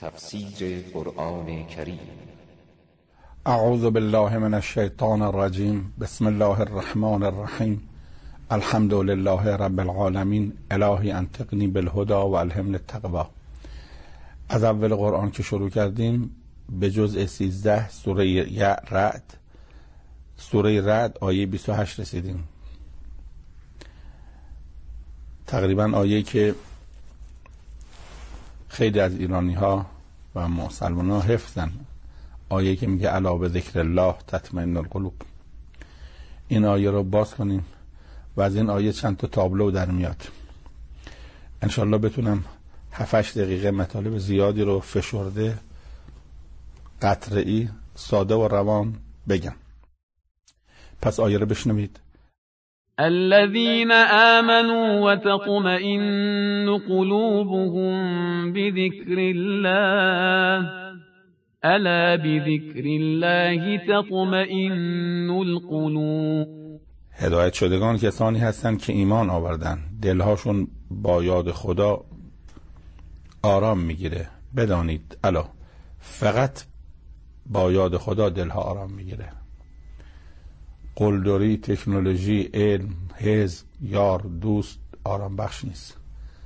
تفسیر قرآن کریم. اعوذ بالله من الشیطان الرجیم. بسم الله الرحمن الرحیم. الحمد لله رب العالمین. الهی انطقنی بالهدى و الهمنی التقوی. از اول قرآن که شروع کردیم به جزء 13 سوره رعد، سوره رعد آیه 28 رسیدیم. تقریبا آیه که خیلی از ایرانی ها و مسلمان ها حفظن، آیه که میگه الا به ذکر الله تطمئن القلوب. این آیه رو باز کنیم و از این آیه چند تا تابلو در میاد. انشالله بتونم 7-8 دقیقه مطالب زیادی رو فشرده، قطره‌ای، ساده و روان بگم. پس آیه رو بشنوید. الذين آمنوا وتطمئن قلوبهم بذكر الله ألا بذكر الله تطمئن القلوب. هدایت شدگان کسانی هستند که ایمان آوردن، دلهاشون با یاد خدا آرام میگیره. بدانید الا، فقط با یاد خدا دلها آرام میگیره. قلدری، تکنولوژی، علم، حزب، یار، دوست آرام بخش نیست.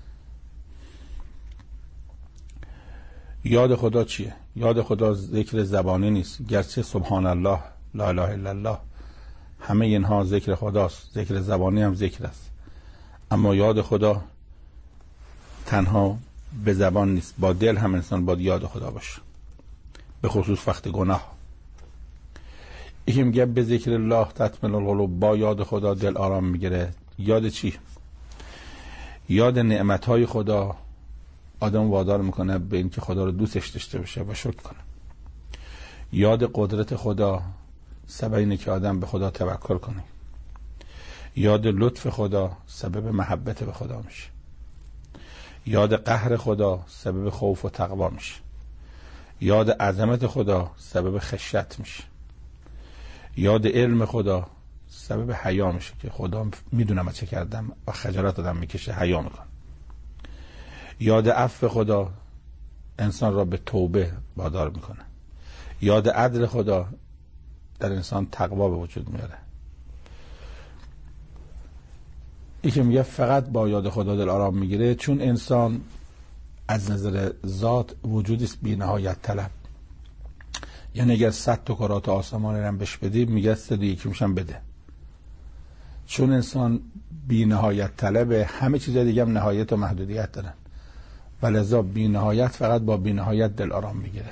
یاد خدا چیه؟ یاد خدا ذکر زبانی نیست، گرچه سبحان الله، لا اله الا الله، همه اینها ذکر خداست، ذکر زبانی هم ذکر است، اما یاد خدا تنها به زبان نیست، با دل هم انسان باید یاد خدا باشه، به خصوص وقت گناه. یکی میگه به ذکر الله تطمئن القلوب، با یاد خدا دل آرام میگیره. یاد چی؟ یاد نعمتهای خدا آدم وادار میکنه به اینکه خدا رو دوستش داشته باشه و شکر کنه. یاد قدرت خدا سبب اینه که آدم به خدا توکل کنه. یاد لطف خدا سبب محبت به خدا میشه. یاد قهر خدا سبب خوف و تقوا میشه. یاد عظمت خدا سبب خشیت میشه. یاد علم خدا سبب حیا میشه که خدا میدونم چه کردم و خجالت آدم میکشه، حیا میکنه. یاد عفو خدا انسان را به توبه وادار میکنه. یاد عدل خدا در انسان تقوا به وجود میاره. این که میگه فقط با یاد خدا دل آرام میگیره، چون انسان از نظر ذات وجودی است بی نهایت طلب. یعنی اگر 100 تا کرات آسمان رو بهش بدی، میگه 101 میشم بده. چون انسان بی نهایت طلبه، همه چیز دیگه هم نهایت و محدودیت دارن، ولذا بی نهایت فقط با بی نهایت دل آرام میگیره.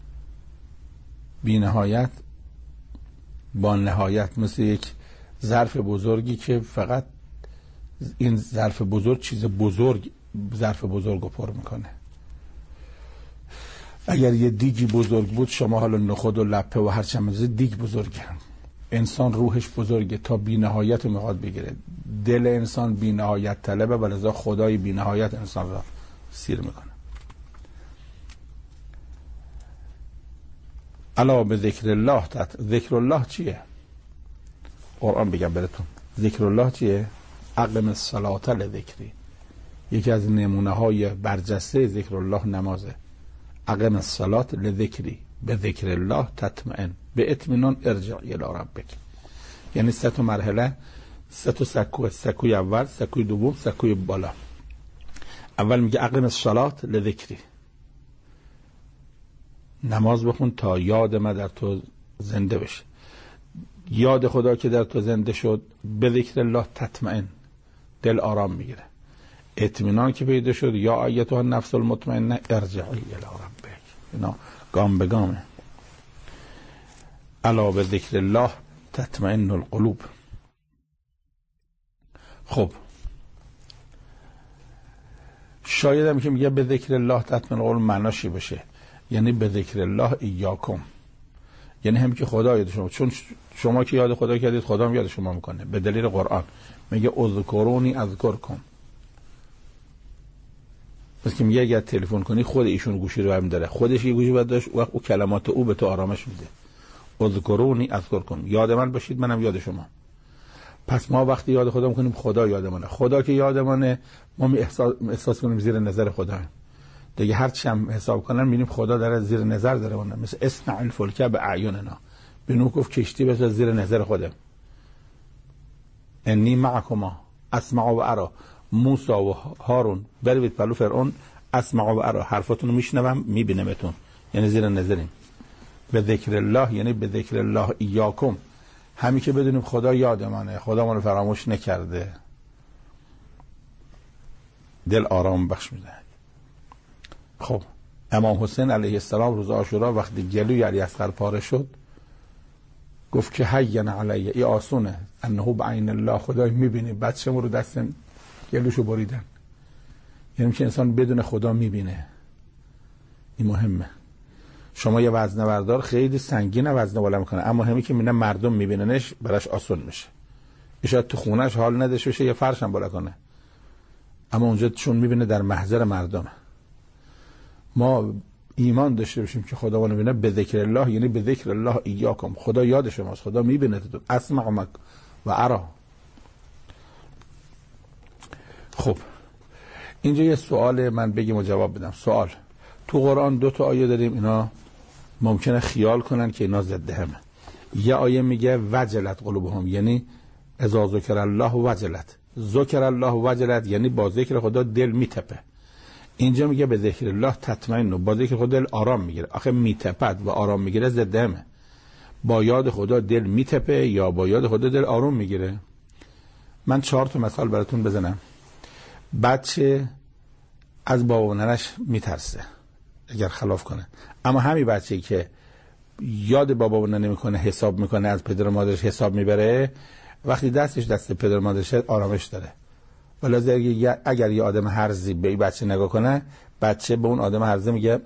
بی نهایت با نهایت، مثل یک ظرف بزرگی که فقط این ظرف بزرگ چیز بزرگ، ظرف بزرگ رو پر میکنه. اگر یه دیگی بزرگ بود، شما حالا نخود و لپه و هر چند دیگ بزرگه. انسان روحش بزرگه تا بی نهایت رو میخواد بگیره. دل انسان بی نهایت طلبه، ولذا خدای بی نهایت انسان را سیر میکنه. الا به ذکر الله ذکر الله چیه؟ قرآن بگم براتون. ذکر الله چیه؟ اقم الصلاة لذکری. یکی از نمونه های برجسته ذکر الله نمازه. اقم الصلاة لذکری، به ذکر الله تطمئن، به اطمینان ارجع الی ربک. یعنی 3 تا مرحله، 3 تا سکو. سکوی اول، سکوی دوم، سکوی بالا. اول میگه اقم الصلاة لذکری، نماز بخون تا یاد من در تو زنده بشه. یاد خدا که در تو زنده شد، به ذکر الله تطمئن، دل آرام میگیره. اطمینان که پیدا شد، یا ایتها النفس المطمئنه ارجعی الی ربک. اینا گام به گامه. الا به ذکر الله تطمئن القلوب. خب شاید هم که میگه به ذکر الله تطمئن القلوب معناشی بشه، یعنی به ذکر الله ایاکم، یعنی هم که خدا یاد شما، چون شما که یاد خدا کردید، خدا هم یاد شما میکنه. به دلیل قرآن میگه اذکرونی اذکرکم. پس که میگه اگر تلفن کنی، خود ایشون گوشی رو هم داره، خودش یه گوشی باید داشت، وقت او کلمات او به تو آرامش میده. اذکرونی اذکرکم، یاد من باشید منم یاد شما. پس ما وقتی یاد خدا میکنیم، خدا یاد منه. خدا که یاد منه، ما احساس کنیم زیر نظر خدا. دیگه هر چی هم حساب کنن می‌بینیم خدا در زیر نظر داره اون، مثل اصنع الفلک باعیننا. به نوح گفت کشتی بذار زیر نظر خودم. انی معکما اسمع و ارا. موسی و هارون برید پلو فرعون، اسمع و ارا، حرفاتونو میشنوم میبینمتون، یعنی زیر نظریم. به ذکر الله یعنی به ذکر الله ایاکم، همین که بدونیم خدا یادمانه، خدا ما رو فراموش نکرده، دل آرام بخش میده. خب امام حسین علیه السلام روز عاشورا وقتی گلوی علی اصغر پاره شد گفت که هین علیه، ای آسونه، انه بعین الله، خدای میبینی. بچه‌مو رو دست گلوشو بریدن. یعنی که انسان بدون خدا میبینه، این مهمه. شما یه وزنه بردار خیلی سنگینه وزنه بالا میکنه، اما همین که میبینه مردم میبیننش براش آسون میشه. شاید تو خونهش حال نداشته باشه یه فرش هم بالا کنه، اما اونجا چون میبینه در محضر مردمه. ما ایمان داشته باشیم که خدا رو میبینه. به ذکر الله یعنی به ذکر الله ایاکم، خدا یاد شماست، خدا میبینه تو، اسمع و ارا. خب اینجا یه سوال من بگیم و جواب بدم. سوال، تو قرآن 2 تا آیه داریم، اینا ممکنه خیال کنن که اینا ضد همه. یه آیه میگه وجلت قلوبهم، یعنی اذا ذکر الله وجلت. ذکر الله وجلت یعنی با ذکر خدا دل میتپه. اینجا میگه به ذکر الله تطمئن، با ذکر خدا دل آرام میگیره. آخه میتپد و آرام میگیره ضد همه. با یاد خدا دل میتپه یا با یاد خدا دل آروم میگیره. من 4 تا مثال براتون بزنم. بچه از بابا و ننش میترسه اگر خلاف کنه، اما همین بچه‌ای که یاد بابا و ننه میکنه، حساب میکنه، از پدر و مادرش حساب میبره، وقتی دستش دست پدر و مادرش آرامش داره. ولی اگر یه آدم هرزی به این بچه نگاه کنه، بچه به اون آدم هرزه میگه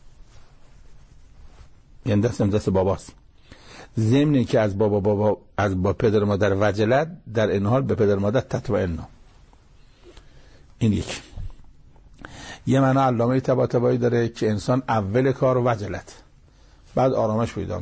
یعنی دست باباست. ضمنی که از با پدر و مادر وجلت، در این حال به پدر و مادر تطمئن. این یه معنی علامه طباطبایی داره که انسان اول کار وجلت، بعد آرامش پیدا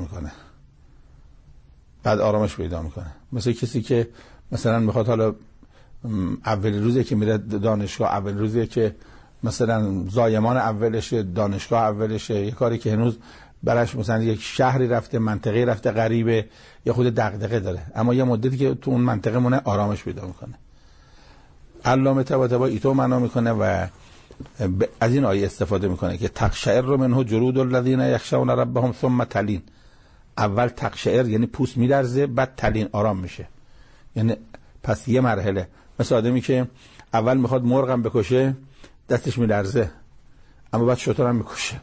میکنه. مثل کسی که مثلا میخواد حالا اول روزی که میره دانشگاه، اول روزی که مثلا زایمان اولشه، دانشگاه اولشه، یه کاری که هنوز براش مثلا یک شهری رفته، منطقه رفته غریبه، یا خود دغدغه داره، اما یه مدتی که تو اون منطقه مونه آرامش پیدا میکنه. علامه طباطبایی تو معنا میکنه و از این آیه استفاده میکنه که تقشعر منه جلود الذین یخشون ربهم ثم تلین. اول تقشعر یعنی پوست میلرزه، بعد تلین آرام میشه. یعنی پس یه مرحله، مثل آدمی که اول میخواد مرغم بکشه دستش میلرزه، اما بعد شترم میکشه.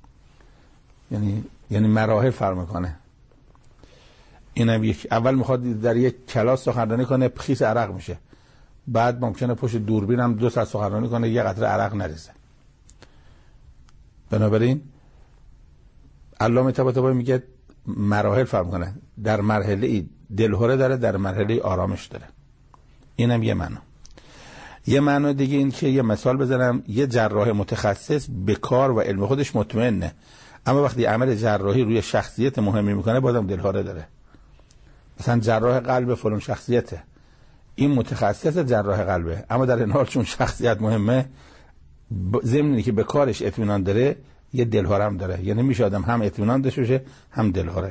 یعنی مراحل فرق میکنه. اینم یک، اول میخواد در یک کلاس سخنرانی کنه، خیس عرق میشه، بعد ممکنه پشت دوربین هم 2 ساعت سخنرانی کنه، یه قطره عرق نریزه. بنابراین علامه طباطبایی میگه مراحل فرق میکنه، در مرحله دلهره داره، در مرحله آرامش داره. اینم یه معنی. یه معنی دیگه این که یه مثال بزنم، یه جراح متخصص به کار و علم خودش مطمئنه، اما وقتی عمل جراحی روی شخصیت مهمی میکنه بازم دلهره داره. مثلا جراح قلب فلان شخصیته، این متخصص جراح قلبه، اما در این حال چون شخصیت مهمه، ضمنی که به کارش اطمینان داره، یه دلهره هم داره. یعنی میشه آدم هم اطمینان داشته باشه هم دلهره.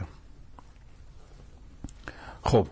خب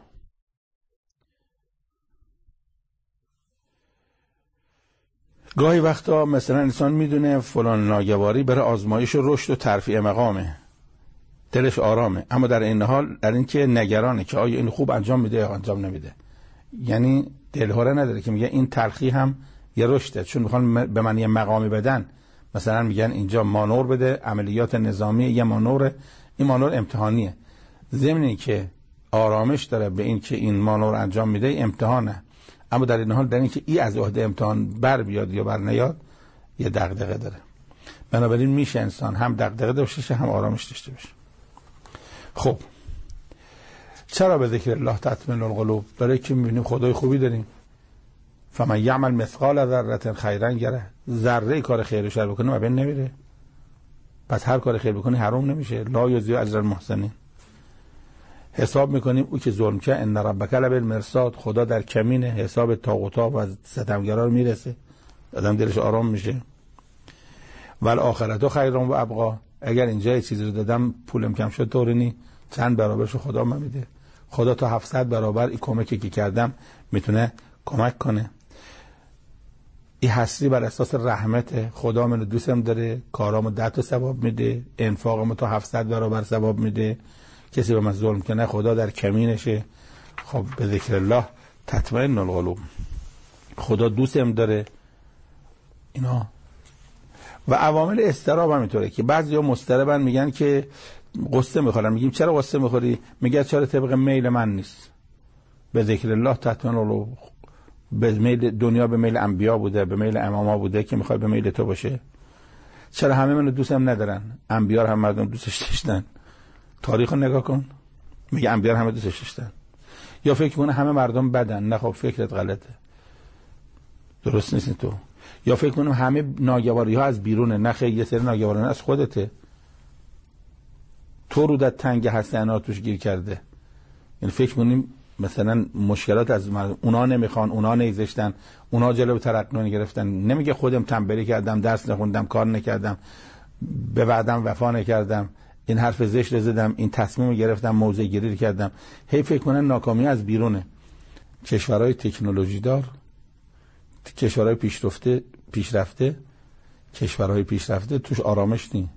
گاهی وقتا مثلا انسان میدونه فلان ناگواری برای آزمایش و رشد و ترفیع مقامه، دلش آرامه، اما در این حال در این که نگرانه که آیا این خوب انجام میده یا انجام نمیده. یعنی دلهره نداره که میگه این تلخی هم یه رشده، چون میخوان به من یه مقامی بدن، مثلا میگن اینجا مانور بده، عملیات نظامی یه مانوره، این مانور امتحانیه. ضمنی که آرامش داره به این که این مانور انجام میده امتحانه، اما در این حال در این که ای از عهده امتحان بر بیاد یا بر نیاد یه دغدغه داره. بنابراین میشه انسان هم دغدغه داشته باشه هم آرامش داشته باشه. خب چرا به ذکر الله تطمئن القلوب؟ برای که میبینیم خدای خوبی داریم. فمن یعمل مثقال ذره خیرا یره، ذره کار خیر و شر بکنه و بین نمیره، پس هر کار خیر بکنی حرام نمیشه. لا یضیع اجر المحسنین. حساب میکنیم او که ظلم کرد، ان ربک لبالمرصاد، خدا در کمینه، حساب طاغوتا و ستمگرا رو میرسه، آدم دلش آرام میشه. ول آخرت خیر و ابقا. اگر اینجا یه چیزی رو دادم پولم کم شد طورینی چند برابرشو خدا من میده. خدا تا 700 برابر این کمکی که کردم میتونه کمک کنه. این حسری بر اساس رحمت خدا منو دوستم داره، کارامو 10 تا ثواب میده، انفاقمو تا 700 برابر ثواب میده. کسی به من ظلم کنه خدا در کمینشه. خب به ذکر الله تطمئن القلوب. خدا دوستم داره. اینا و عوامل اضطراب هم اینطوره که بعضیا مضطربن، میگن که قصه میخورن. میگیم چرا قصه میخوری؟ میگه چرا طبق میل من نیست. به ذکر الله تطمئن القلوب. به میل دنیا به میل انبیا بوده، به میل اماما بوده که میخوای به میل تو باشه. چرا همه منو دوستم ندارن؟ انبیا هم مردم دوستش داشتن. تاریخ رو نگاه کن، میگه انبیا همه دوستش داشتن. یا فکر کنه همه مردم بدن. نه خب فکرت غلطه، درست نیست تو. یا فکر کنم همه ناگواری ها از بیرونه. نه خیلی یه سری ناگواری ها از خودته. تو رو در تنگ هسته انا توش گیر کرده. یعنی فکر کنیم مثلا مشکلات از اونا نمیخوان، اونا نیزشتن، اونا جلو ترقی گرفتن. نمیگه خودم تنبلی کردم، درس نخوندم، کار نکردم، به وعدم وفا نکردم، این حرف زشت زدم، این تصمیم گرفتم، موضع گیری کردم. هی فکر کنن ناکامی از بیرونه. کشورهای تکنولوژی دار، کشورهای پیشرفته توش آرامش نی.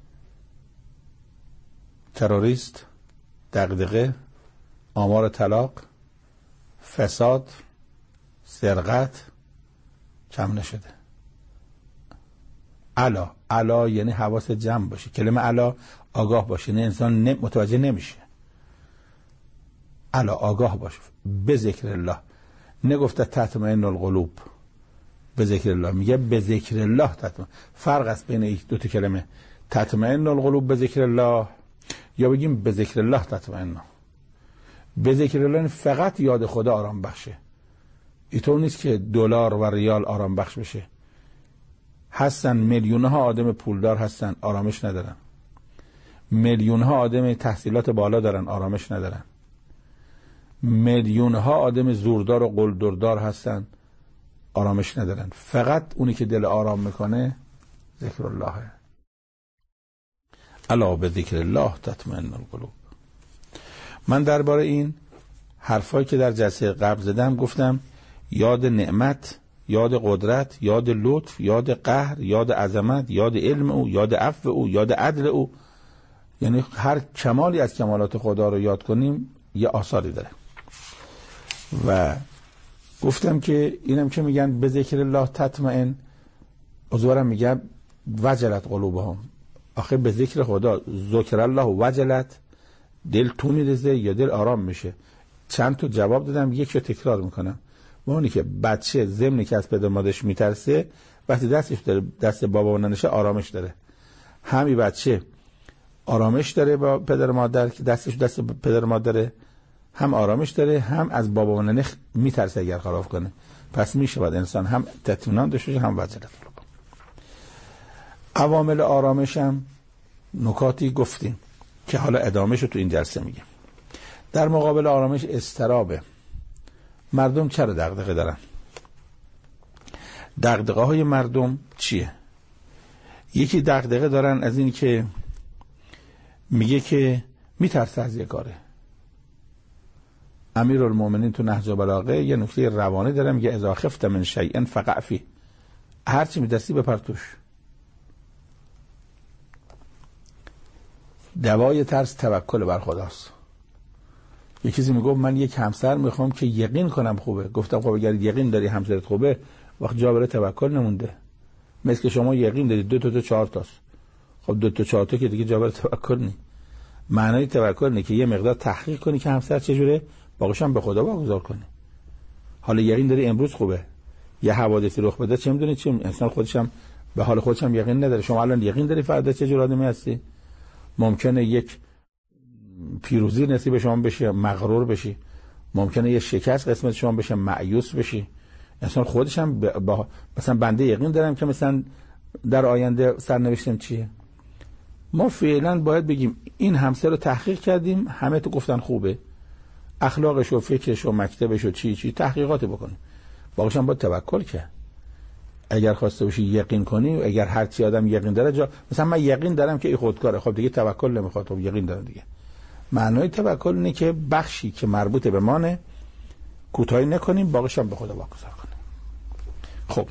تروریست، دغدغه، آمار طلاق، فساد، سرقت کم نشده. علا یعنی حواس جمع باشه. کلمه علا آگاه باشه، نه انسان متوجه نمیشه. علا آگاه باشه. به ذکر الله. نگفته تطمئن القلوب. به ذکر الله میگه به ذکر الله تطمئن. فرق است بین این دو تا کلمه، تطمئن القلوب به ذکر الله، یا بگیم به ذکر الله تطمئن. به ذکر الله فقط یاد خدا آرام بخشه. اینطور نیست که دلار و ریال آرام بخش بشه. هستن میلیونها آدم پولدار هستن آرامش ندارن. میلیونها آدم تحصیلات بالا دارن آرامش ندارن. میلیونها آدم زوردار و قلدردار هستن آرامش ندارن. فقط اونی که دل آرام میکنه ذکر اللهه. الا به ذکر الله تطمئن القلوب. من درباره این حرفایی که در جلسه قبل زدم گفتم یاد نعمت، یاد قدرت، یاد لطف، یاد قهر، یاد عظمت، یاد علم او، یاد عفو او، یاد عدل او، یعنی هر کمالی از کمالات خدا رو یاد کنیم یه آثاری داره. و گفتم که اینم که میگن به ذکر الله تطمئن، حضورم میگه وجلت قلوبهم. آخه به ذکر خدا ذکر الله وجلت، دل تو میرزه یا دل آرام میشه. چند تا جواب دادم، یک رو تکرار میکنم. اونی که بچه ضمنی که از پدر مادرش میترسه وقتی دستش داره دست بابا و ننشه آرامش داره. همی بچه آرامش داره با پدر مادر که دستش دست پدر مادره، هم آرامش داره هم از بابا و ننه میترسه اگر خراب کنه. پس میشه باید انسان هم اطمینان داشته باشه هم وجلت. عوامل آرامش هم نکاتی گفتیم که حالا ادامهش رو تو این جلسه میگم. در مقابل آرامش اضطرابه. مردم چرا دغدغه دارن؟ دغدغه های مردم چیه؟ یکی دغدغه دارن از این که میگه که میترسه از یه کاره. امیرالمومنین تو نهج البلاغه یه نکته روانی داره، میگه اذا خفت من شیء فقع فیه. هرچی می‌ترسی بپر توش. دوای ترس توکل بر خداست. یه کسی میگفت من یک همسر میخوام که یقین کنم خوبه. گفتم خب اگر یقین داری همسرت خوبه وقت جا برای توکل نمونده. مثل که شما یقین دارید 2 تا 4 تاست. خب 2 تا 4 تا که دیگه جا برای توکل نی. معنای توکل اینه که یه مقدار تحقیق کنی که همسر چجوره، باقیش هم به خدا واگذار کنی. حالا یقین داری امروز خوبه، یه حوادثی رخ بده چه میدونی چی، انسان خودش هم به حال خودش هم یقین نداره. شما الان یقین داری فردا چه جور آدمی هستی؟ ممکنه یک پیروزی نصیب شما بشه مغرور بشی، ممکنه یه شکست قسمت شما بشه مایوس بشی. انسان خودش هم مثلا بنده یقین دارم که مثلا در آینده سرنوشتم چیه. ما فعلا باید بگیم این همسر رو تحقیق کردیم، همه تو گفتن خوبه، اخلاقش و فکرش و مکتبش و چی تحقیقات بکنیم، باقیش هم باید توکل کرد. اگر خواسته باشی یقین کنی، اگر هر چی آدم یقین داره مثلا من یقین دارم که این خودکاره، خب دیگه توکل نمیخواد، خب یقین دارم دیگه. معنای توکل اینه که بخشی که مربوط به مانه کوتاهی نکنیم، باقیش هم به خدا واگذار کنیم. خب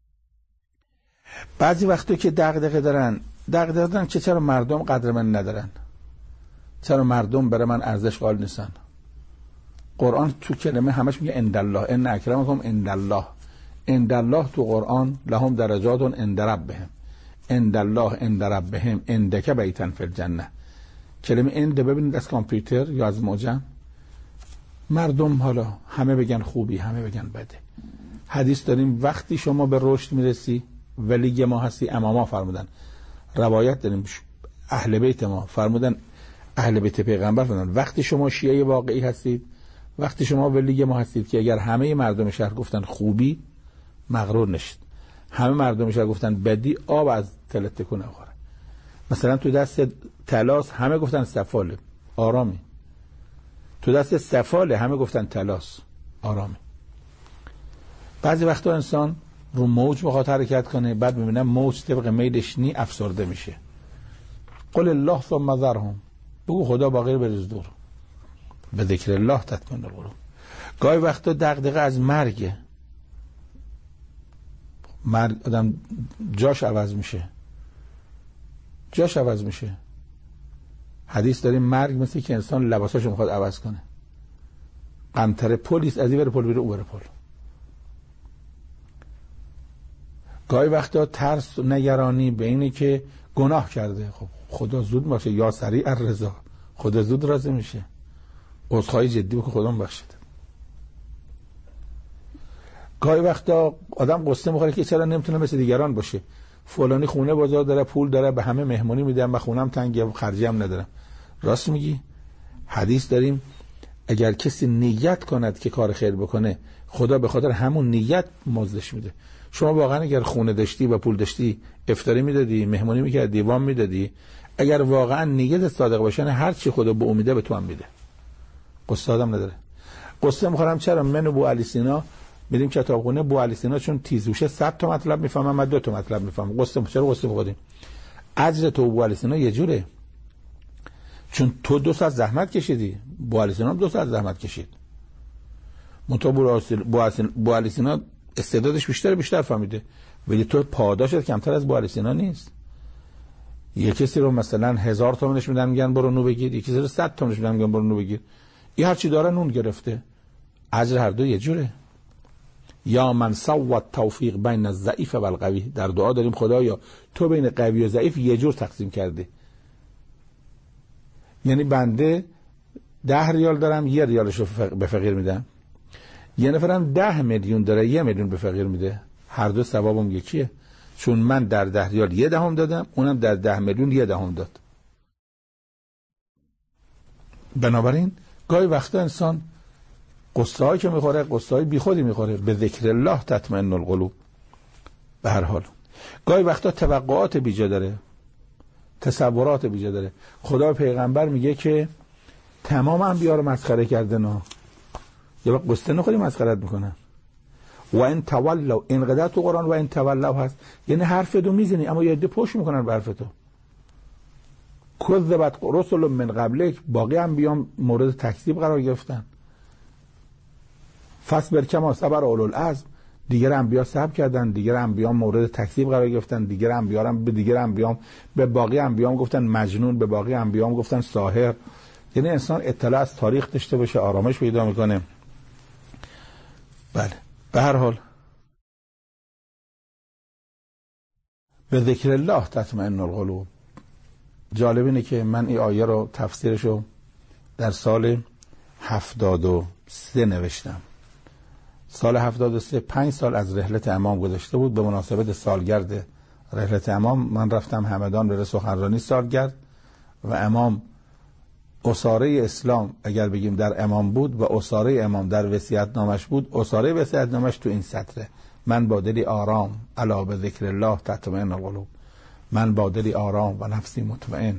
بعضی وقتا که دغدغه دارن که چرا مردم قدر من ندارن، چرا مردم برای من ارزش قائل نیستن. قرآن تو کلمه همش میگه اندالله، ان اکرمکم اندالله. اندالله تو قرآن لهم درجات عند ربهم، اندالله عند ربهم عندک بیتن فی الجنه. کلمه اند ببینید از کامپیوتر یا از معجم، مردم حالا همه بگن خوبی همه بگن بده. حدیث داریم وقتی شما به رشد میرسی ولی ما هستی، اماما فرمودن، روایت داریم اهل بیت ما فرمودن، اهل بیت پیغمبر فرمودن وقتی شما شیعه واقعی هستید، وقتی شما ولی ما هستید که اگر همه مردم شهر گفتن خوبی مغرور نشید، همه مردم شهر گفتن بدی آب از تلت تکون نخوره. مثلا تو دست تلاس همه گفتن سفاله آرامی، تو دست سفاله همه گفتن تلاس آرامی. بعضی وقتا انسان رو موج بخواد حرکت کنه، بعد میبینه موج طبق میلش نی افسرده میشه. قل الله ثم ذرهم، بگو خدا باقی بریز دور، به ذکر الله تطمئن القلوب. گاهی وقتا دغدغه از مرگ آدم جاش عوض میشه. حدیث داریم مرگ مثل که انسان لباساشو میخواد عوض کنه، قنطره پلیس از این بره پل بیره او بره پل. گاهی وقتا ترس و نگرانی به اینه که گناه کرده، خب خدا زود باشه، یا سریع الرضا، خدا زود راضی میشه، عذرخواهی جدی بکن خدا بخشید. گاهی وقتا آدم قصه میخوره که چرا نمیتونه مثل دیگران باشه، فلانی خونه بازار داره، پول داره، به همه مهمونی میدم، من خونم تنگه، خرجی هم ندارم. راست میگی. حدیث داریم اگر کسی نیت کند که کار خیر بکنه، خدا به خاطر همون نیت مزدش میده. شما واقعا اگر خونه داشتی و پول داشتی افطاری میدادی، مهمونی میکردی، وام میدادی، اگر واقعا نیت صادق باشه هر چی خدا به امیده به تو هم میده. قصه آدم نداره. قصه میخورم چرا من و ابو علی سینا میریم کتابخونه، ابو علی سینا چون تیزوشه 100 تا مطلب میفهمم، من 2 تا مطلب میفهمم. قصه چرا قصه میخوریم؟ اجر تو ابو علی سینا یه جوره، چون تو 2 ساعت زحمت کشیدی، ابو علی سینا هم 2 ساعت زحمت کشید. ابو علی سینا استعدادش بیشتر فهمیده، ولی تو پاداشت کمتر از ابو علی سینا نیست. یه کسی رو مثلا 1000 تومانش میدن میگن برو نو بگیر، یکی رو 100 تومانش میدن میگن برو نو بگیر. این هر چی داره نون گرفته. اجر هر دو یه جوره. یا من سوى التوفیق بین الضعیف و القوی، در دعا داریم خدایا تو بین قوی و ضعیف یه جور تقسیم کرده. یعنی بنده 10 ریال دارم 1 ریالش رو به فقیر میدم، یه نفرم 10 میلیون داره 1 میلیون به فقیر میده، هر دو ثوابم یکیه، چون من در 10 ریال 1 دهم دادم، اونم در 10 میلیون 1 دهم داد. بنابراین گاهی وقتا انسان قصه هایی که میخوره قصه های بی خودی میخوره، به ذکر الله تطمئن القلوب. به هر حال گاهی وقتا توقعات بیجا داره، تصورات بیجا داره. خدا پیغمبر میگه که تمام انبیا رو مسخره کردن، یه وقت قصه نخوری مسخرت میکنن. و ان تولوا، اینقدر تو قرآن و ان تولوا هست، یعنی حرف دو میزنی اما یه عده پشت میکنن به حرف تو. کذبت رسل من قبلک، باقی انبیا مورد تکذیب قرار گرفتن. فاصبر کما صبر اولو العزم، دیگر انبیا صبر کردن، دیگر انبیا مورد تکذیب قرار گرفتن، دیگر انبیا هم به دیگر انبیا، به باقی انبیا هم گفتن مجنون، به باقی انبیا هم گفتن ساحر. یعنی انسان اطلاع از تاریخ داشته باشه آرامش پیدا میکنه. بله به هر حال به ذکر الله تطمئن القلوب. جالب اینه که من این آیه رو تفسیرشو در سال 73 نوشتم. سال 73 5 سال از رحلت امام گذشته بود. به مناسبت سالگرد رحلت امام من رفتم همدان بر سخنرانی سالگرد و امام اساره اسلام اگر بگیم در امام بود و اساره امام در وصیت نامش بود. اساره وصیت نامش تو این سطره: من با دلی آرام الا به ذکر الله تطمئن القلوب، من با دلی آرام و نفسی مطمئن.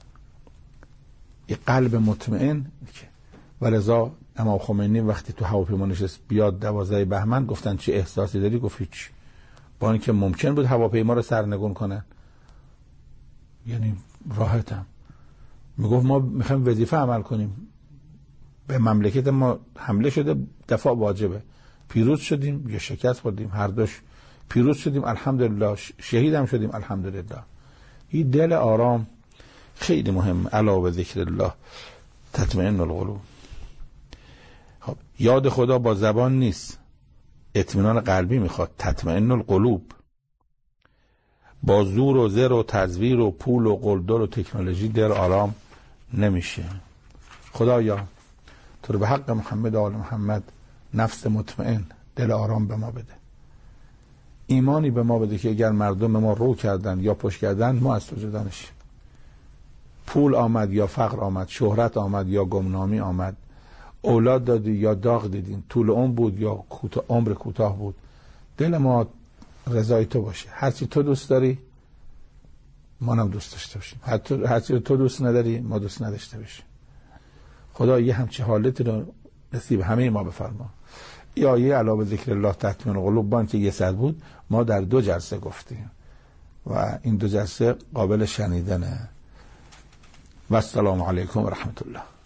این قلب مطمئن. ولذا امام خمینی وقتی تو هواپیما نشست بیاد 12 بهمن گفتن چه احساسی داری؟ گفت هیچ. با اینکه ممکن بود هواپیما رو سرنگون کنن، یعنی راحتم میگفت ما میخوایم وظیفه عمل کنیم، به مملکت ما حمله شده، دفاع واجبه. پیروز شدیم یا شکست خوردیم، هر دوش پیروز شدیم الحمدلله، شهید هم شدیم الحمدلله. این دل آرام خیلی مهم. الا به ذکر الله تطمئن القلوب. خب یاد خدا با زبان نیست، اطمینان قلبی میخواد. تطمئن القلوب. با زور و زر و تزویر و پول و قلدر و تکنولوژی دل آرام نمیشه. خدایا تو رو به حق محمد و آل محمد نفس مطمئن، دل آرام به ما بده، ایمانی به ما بده که اگر مردم ما رو کردن یا پشت کردن ما از تو جدا نشیم. پول آمد یا فقر آمد، شهرت آمد یا گمنامی آمد، اولاد دادی یا داغ دیدیم، طول عمر بود یا عمر کوتاه بود، دل ما رضای تو باشه. هرچی تو دوست داری ما هم دوست داشته باشیم، هرچی تو دوست نداری ما دوست نداشته باشیم. خدا یه همچی حالتی رو نصیب همه ما بفرما. یا آیه الا به ذکر الله تطمئن القلوب بان که 100 بود ما در 2 جلسه گفتیم و این 2 جلسه قابل شنیدنه. و السلام علیکم و رحمت الله.